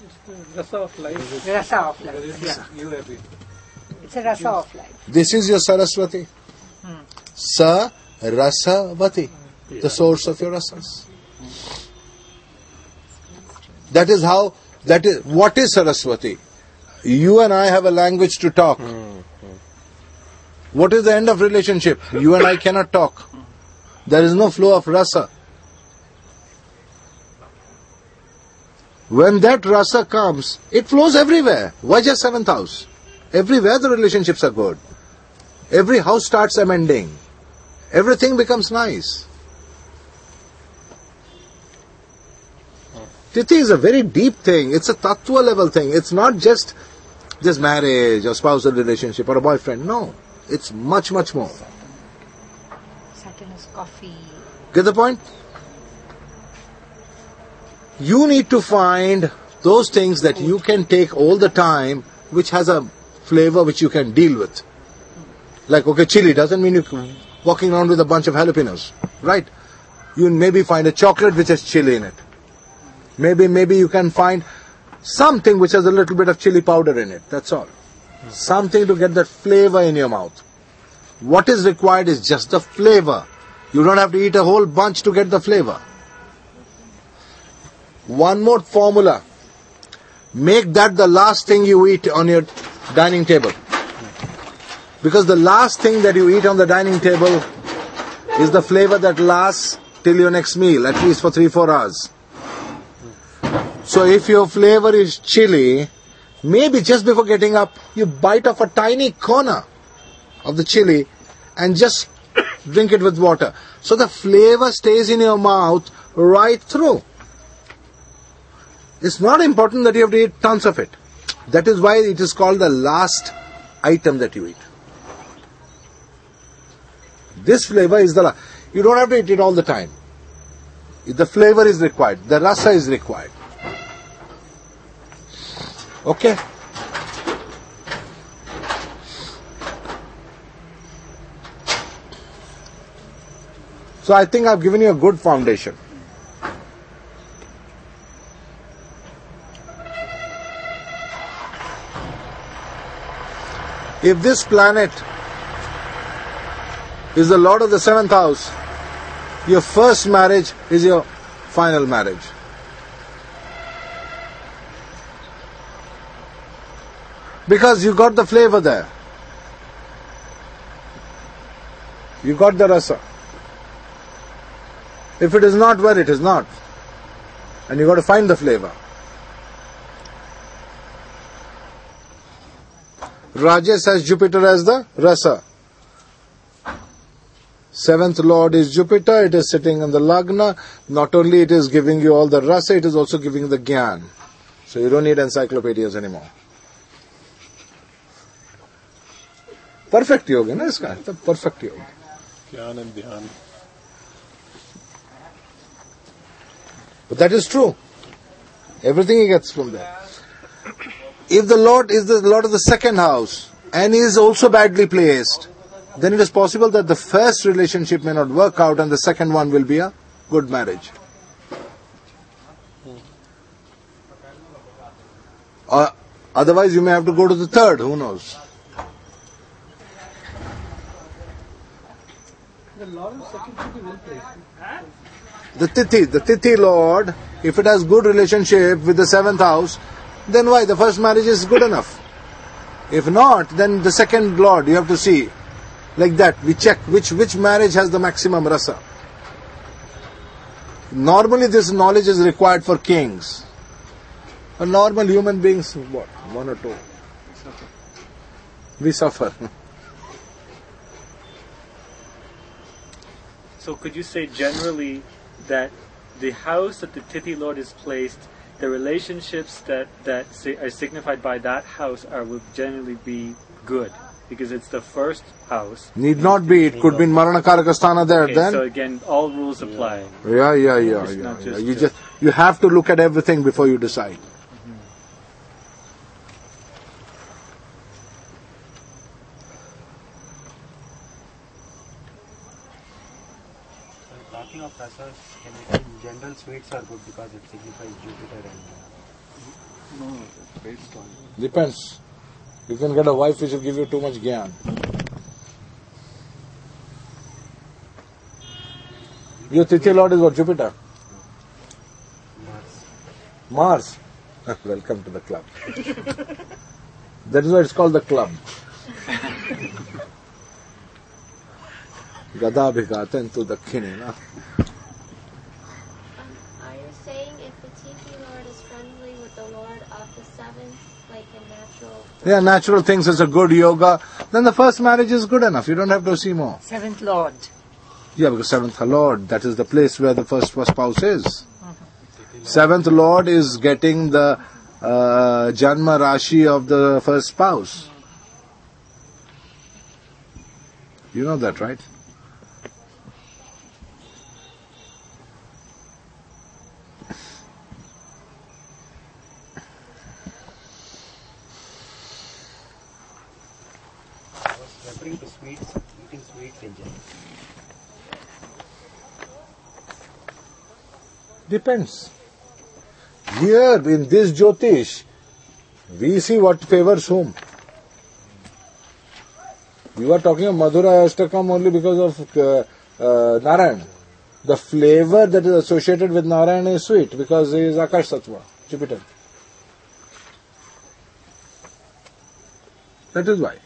It's the rasa of life. Rasa of life. Yeah. It's a rasa of life. This is your Saraswati. Sarasavati, the source of your rasas. That is what is Saraswati? You and I have a language to talk. What is the end of relationship? You and I cannot talk. There is no flow of rasa. When that rasa comes, it flows everywhere. Why just 7th house? Everywhere the relationships are good. Every house starts amending. Everything becomes nice. Tithi is a very deep thing. It's a tattva level thing. It's not just marriage or spousal relationship or a boyfriend. No. It's much, much more. Saturn is coffee. Get the point? You need to find those things that you can take all the time, which has a flavor which you can deal with. Like, okay, chili doesn't mean you're walking around with a bunch of jalapenos, right? You maybe find a chocolate which has chili in it. Maybe you can find something which has a little bit of chili powder in it. That's all. Something to get that flavor in your mouth. What is required is just the flavor. You don't have to eat a whole bunch to get the flavor. One more formula. Make that the last thing you eat on your dining table. Because the last thing that you eat on the dining table is the flavor that lasts till your next meal, at least for 3-4 hours. So if your flavor is chili, maybe just before getting up, you bite off a tiny corner of the chili and just drink it with water. So the flavor stays in your mouth right through. It's not important that you have to eat tons of it. That is why it is called the last item that you eat. This flavor is the last. You don't have to eat it all the time. The flavor is required. The rasa is required. Okay? So I think I've given you a good foundation. If this planet is the Lord of the 7th house, your first marriage is your final marriage. Because you got the flavor there. You got the rasa. If it is not, well, it is not. And you got to find the flavor. Rajas has Jupiter as the rasa. 7th Lord is Jupiter. It is sitting in the Lagna. Not only it is giving you all the rasa, it is also giving the Gyan. So you don't need encyclopedias anymore. Perfect yoga, na iska? Perfect yoga. Dhyan and dhyan. But that is true. Everything he gets from there. If the Lord is the Lord of the 2nd house and he is also badly placed, then it is possible that the first relationship may not work out and the second one will be a good marriage. Otherwise you may have to go to the third, who knows. The Lord of second should be well placed. The Tithi Lord, if it has good relationship with the 7th house, then why? The first marriage is good enough. If not, then the second Lord, you have to see. Like that, we check which marriage has the maximum rasa. Normally this knowledge is required for kings. For normal human beings, what? 1 or 2. We suffer. So could you say generally that the house that the Tithi Lord is placed, the relationships that are signified by that house will generally be good? Because it's the first house. Need not be. It could be in Maranakaraka there okay, then. So again, all rules apply. Yeah. You have to look at everything before you decide. Talking of rasas, in general sweets are good because it signifies Jupiter and based on? Depends. You can get a wife which will give you too much gyan. Your Tithi Lord is what? Jupiter? Mars. Welcome to the club. That is why it's called the club. Gada bhigaten to dakhini, na? Are you saying if the Tithi Lord is friendly with the Lord of the seventh, like a natural... Yeah, natural things is a good yoga, then the first marriage is good enough. You don't have to see more. Seventh Lord. Yeah, because seventh Lord, that is the place where the first spouse is. Seventh Lord is getting the Janma Rashi of the first spouse. You know that, right? I was referring to sweets, eating sweets in general. Depends. Here in this Jyotish, we see what favors whom. You are talking of Madhura Ashtakam only because of Narayan. The flavor that is associated with Narayan is sweet because he is Akash Sattva, Jupiter. That is why.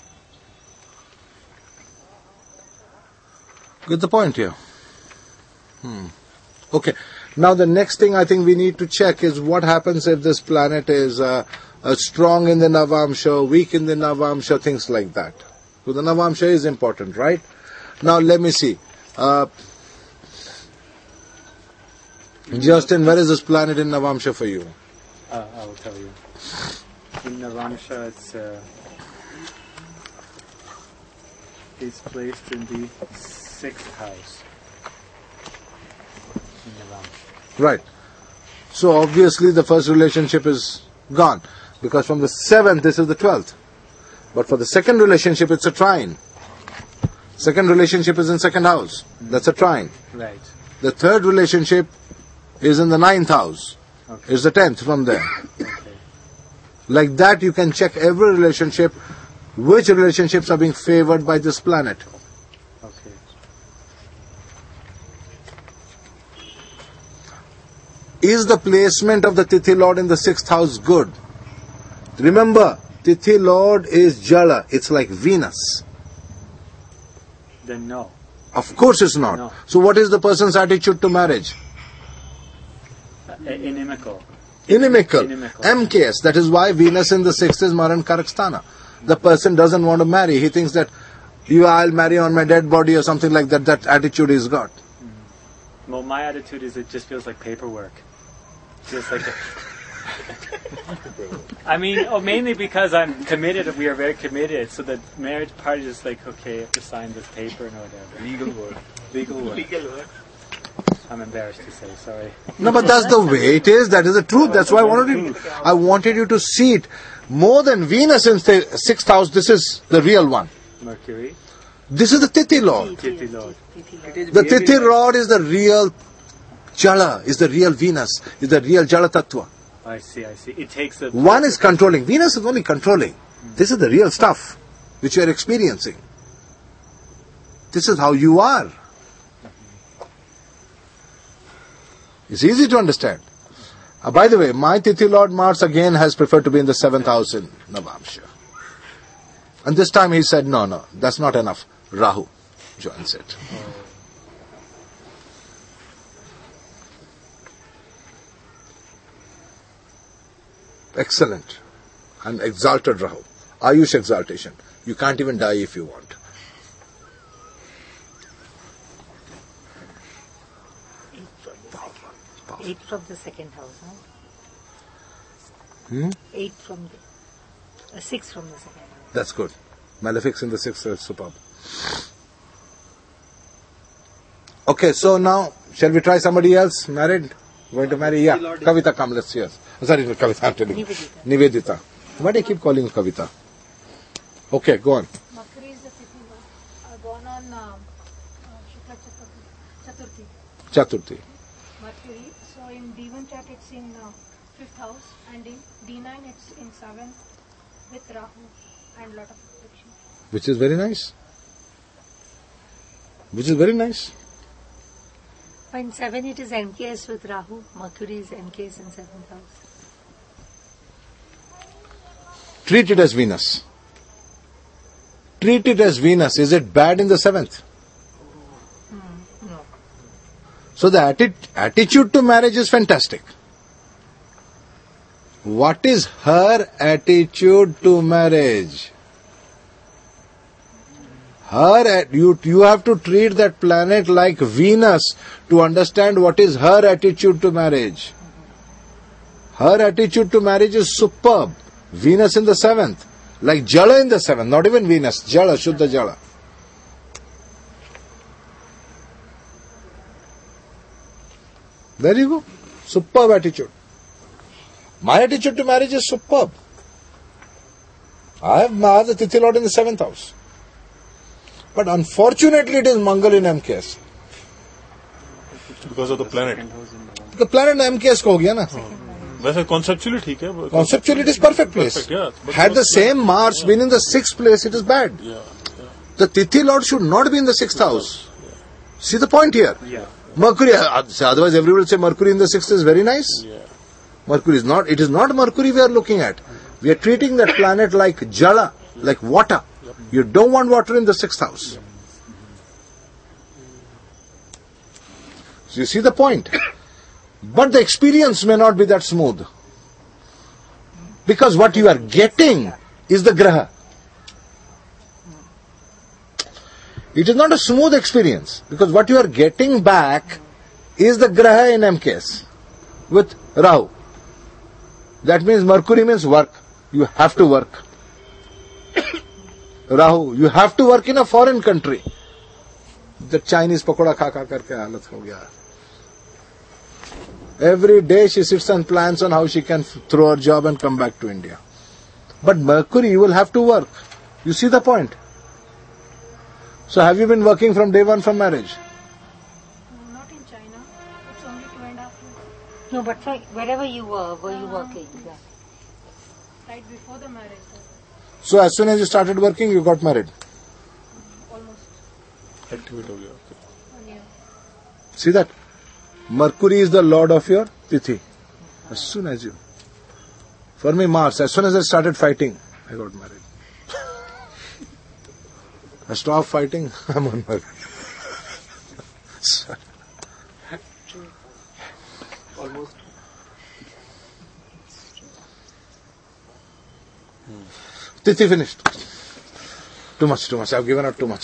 Get the point here. Okay. Now the next thing I think we need to check is what happens if this planet is strong in the Navamsha, weak in the Navamsha, things like that. So the Navamsha is important, right? Now let me see. Justin, where is this planet in Navamsha for you? I will tell you. In Navamsha, it's placed in the 6th house. In Navamsha. Right. So obviously the first relationship is gone. Because from the 7th, this is the 12th. But for the second relationship, it's a trine. Second relationship is in 2nd house. That's a trine. Right. The third relationship is in the 9th house. Okay. It's the 10th from there. Okay. Like that, you can check every relationship, which relationships are being favored by this planet. Okay. Is the placement of the Tithi Lord in the 6th house good? Remember, Tithi Lord is Jala. It's like Venus. Then no. Of course it's not. No. So what is the person's attitude to marriage? Inimical. Inimical. Inimical. MKS. That is why Venus in the 6th is Maran Karakstana. The person doesn't want to marry. He thinks that I'll marry on my dead body or something like that. That attitude he's got. Well, my attitude is it just feels like paperwork. Just like I mean, mainly because I'm committed, we are very committed, so the marriage part is just like, okay, I have to sign this paper and whatever. Legal work. I'm embarrassed to say, sorry. No, but that's the way it is. That is the truth. That's why I wanted you to see it. More than Venus in the 6th house, this is the real one. Mercury. This is the Tithi Lord. Tithi Lord. The Tithi Lord is the real Jala, is the real Venus, is the real Jala Tattva. I see. It takes a... One is controlling. Venus is only controlling. This is the real stuff which you are experiencing. This is how you are. It's easy to understand. By the way, my Tithi Lord Mars again has preferred to be in the 7th house in Navamsha. And this time he said, no, that's not enough. Rahu joins it. Excellent. And exalted Rahu. Ayush exaltation. You can't even die if you want. Eight from the 2nd house, Hmm? 8 from the... 6 from the 2nd house. That's good. Malefics in the 6th is superb. Okay, so now, shall we try somebody else? Married? Going to marry? Yeah. Kavita, come, let's hear. Sorry, not Kavita, I'm telling you. Nivedita. Why do I keep calling you Kavita? Okay, go on. Mercury is the Tithi Lord, born on Shukla Chaturthi. Chaturthi. Mercury. So in D1 chart it's in 5th house, and in D9 it's in 7th with Rahu and lot of affliction. Which is very nice. Which is very nice. In 7 it is NKS with Rahu. Mercury is NKS in 7th house. Treat it as Venus. Treat it as Venus. Is it bad in the 7th? No. So the attitude to marriage is fantastic. What is her attitude to marriage? You have to treat that planet like Venus to understand what is her attitude to marriage. Her attitude to marriage is superb. Venus in the 7th. Like Jala in the 7th. Not even Venus. Jala, Shuddha Jala. There you go. Superb attitude. My attitude to marriage is superb. I have the Tithi Lord in the 7th house. But unfortunately it is Mangal in MKS. Because of the planet. The planet MKS ko ho gaya na. वैसे conceptually ठीक है. Conceptually it is perfect place. Perfect, yeah. Had the same Mars been in the 6th place, it is bad. Yeah. The Tithi Lord should not be in the 6th house. See the point here? Yeah. Mercury, otherwise everyone will say Mercury in the 6th is very nice. Yeah. Mercury is not, it is not Mercury we are looking at. We are treating that planet like Jala, like water. You don't want water in the 6th house. So you see the point. But the experience may not be that smooth. Because what you are getting is the Graha. It is not a smooth experience. Because what you are getting back is the Graha in MKS with Rahu. That means Mercury means work. You have to work. Rahu, you have to work in a foreign country. The Chinese pakoda kha karke halat ho gaya. Every day she sits and plans on how she can throw her job and come back to India. But Mercury, you will have to work. You see the point? So have you been working from day one from marriage? Not in China. It's only 2.5 years. No, but wherever you were you working? Yeah. Right before the marriage. So as soon as you started working, you got married. Almost Activate हो गया. 1 year. See that? Mercury is the lord of your Tithi. As soon as you... For me, Mars, as soon as I started fighting, I got married. I stopped fighting, I'm unmarried. Almost. Tithi finished. Too much. I've given out too much.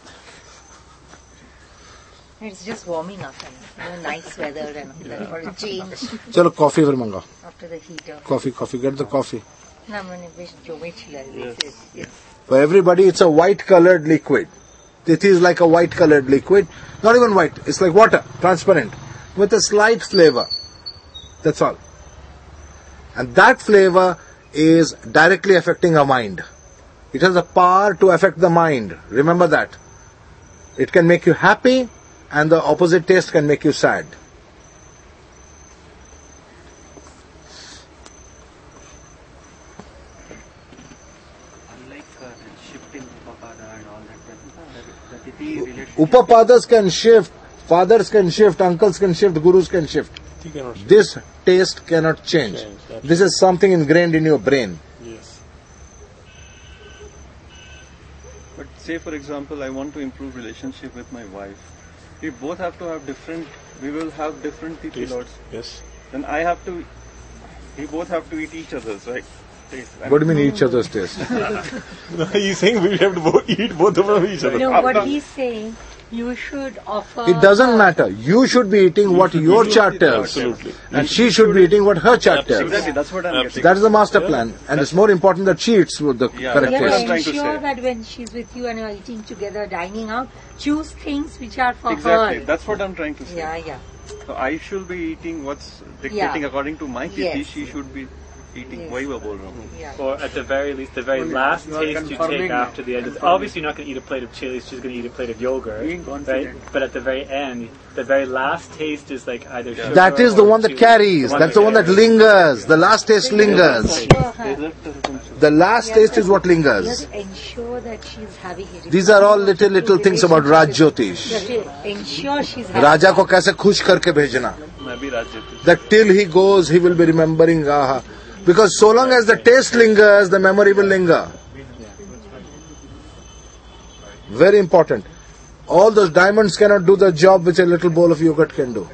It's just warming up and nice weather and all that. Or a change Chalo, coffee for manga. after the heat of... Coffee. Get the coffee. No, yes. For everybody, it's a white-colored liquid. Tithi is like a white-colored liquid. Not even white. It's like water, transparent, with a slight flavor. That's all. And that flavor is directly affecting our mind. It has the power to affect the mind. Remember that. It can make you happy, and the opposite taste can make you sad. Unlike shift in Upapada and all that, the Tithi relationship. Upapadas can shift, fathers can shift, uncles can shift, gurus can shift. He cannot shift. This taste cannot change. This is something ingrained in your brain. Yes. But say for example, I want to improve relationship with my wife. We both have to have different, we will have different Tithi Taste. lords. Yes. Then we both have to eat each other's, right? Taste. What do you mean each other's taste? No, he's saying we have to eat both of them each other. No, what he's saying, you should offer... It doesn't matter. You should be eating what your chart tells. Absolutely. And she should be eating what her chart tells. Exactly, that's what I'm getting. That is the master plan. And it's more important that she eats with the Yeah, correct You that's what have I'm taste. trying to to ensure say. that when she's with you and you're eating together, dining out, choose things which are for Exactly, her. that's what I'm trying to say. Yeah. So I should be eating what's dictating Yeah. according to my Tithi. Yes. She should be eating. Yes. वही मैं बोल रहा हूँ. Yeah. Or at the very least, the very last you are taste you confirming take now. after the end. Obviously, you're not going to eat a plate of chili. She's going to eat a plate of yogurt, Being right? confident. But at the very end, the very last taste is like either sugar That is the or one that chili. carries. That's the one that lingers. The last taste lingers. Ensure her. The last taste is what You have lingers. to ensure that she's having it. These are all little things about Raj Jyotish. You have to ensure she's having राजा को कैसे खुश करके भेजना. मैं भी राज्य हूँ. That till he goes, he will be remembering. Because so long as the taste lingers, the memory will linger. Very important. All those diamonds cannot do the job which a little bowl of yogurt can do.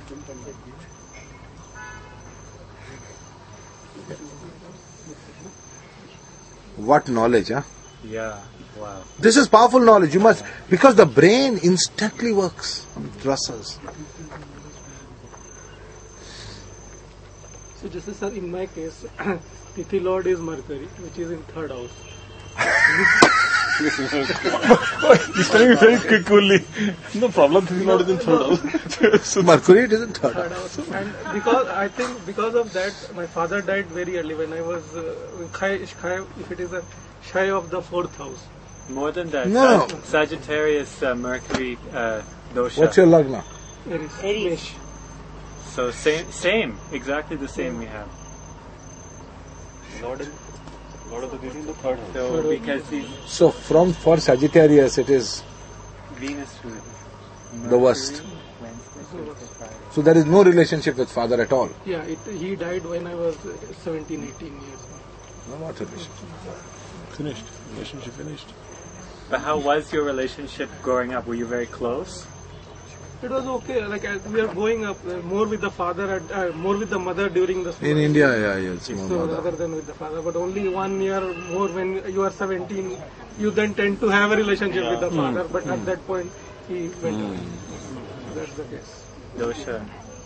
What knowledge, huh? Yeah. Wow. This is powerful knowledge. You must, because the brain instantly works on rasas. So just as sir, in my case, Tithi Lord is Mercury, which is in 3rd house. He's telling me very coolly. No problem, this is not in 3rd house. Mercury, it is in 3rd Third house. house. And because I think because of that, my father died very early when I was if it is a shy of the 4th house. More than that, No. Sagittarius, Mercury, dosha. What's your lagna? Aries. Aries. Mesh. So same, exactly the same we have. Lord of the Giri in the 3rd house. So because he's So for Sagittarius, it is Venus, the worst. Wednesday, Friday. So there is no relationship with father at all. Yeah, he died when I was 17, 18 years old. No, what relationship. Finished. Relationship finished. But how was your relationship growing up? Were you very close? It was okay. Like we are going up more with the father, more with the mother during the school. In India, yeah, it's more So mother. rather than with the father, but only 1 year more when you are 17, you then tend to have a relationship with the father. But at that point, he went away. That's the case. Dosha.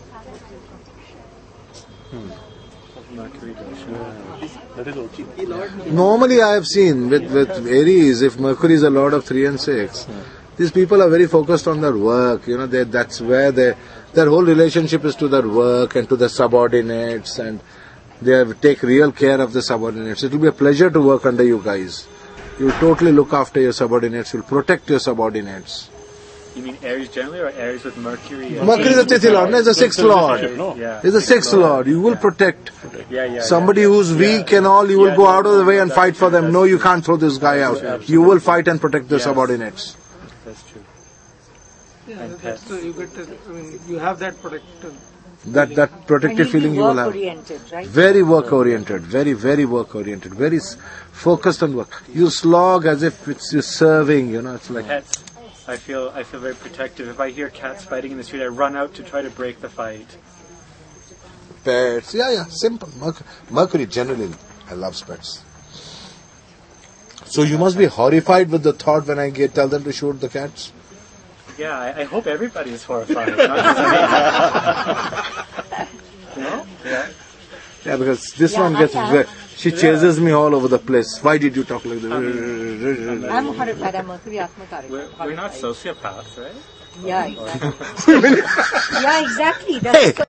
Mercury dosha. That is okay. Normally, I have seen with Aries, if Mercury is a lord of 3 and 6, these people are very focused on their work. You know, that's where their whole relationship is to their work and to their subordinates, and they take real care of the subordinates. It will be a pleasure to work under you guys. You will totally look after your subordinates. You will protect your subordinates. You mean Aries generally, or Aries with Mercury? Mercury is a Tithi Lord, no, it's a 6th Lord. No. Yeah. It's a 6th Lord. You will protect Yeah. somebody who's weak and all. You will go out of the way and fight for them. No, you can't throw this guy out. You will fight and protect the subordinates. That's true. Yeah, And that's pets. true. You get. You have that protective. That protective feeling you will have. Work-oriented, right? Very work-oriented, very work-oriented, very focused on work. You slog as if it's you serving, you know, it's like... Pets. I feel very protective. If I hear cats fighting in the street, I run out to try to break the fight. Pets, yeah, simple. Mercury generally loves pets. So you must be horrified with the thought when I tell them to shoot the cats? Yeah, I hope everybody is horrified, not just me. No? Yeah. Yeah, because this Yeah, one gets... She chases me all over the place. Why did you talk like that? I'm horrified. I'm Mercury Atmakari. We're not sociopaths, right? Yeah, exactly. Yeah, exactly. That's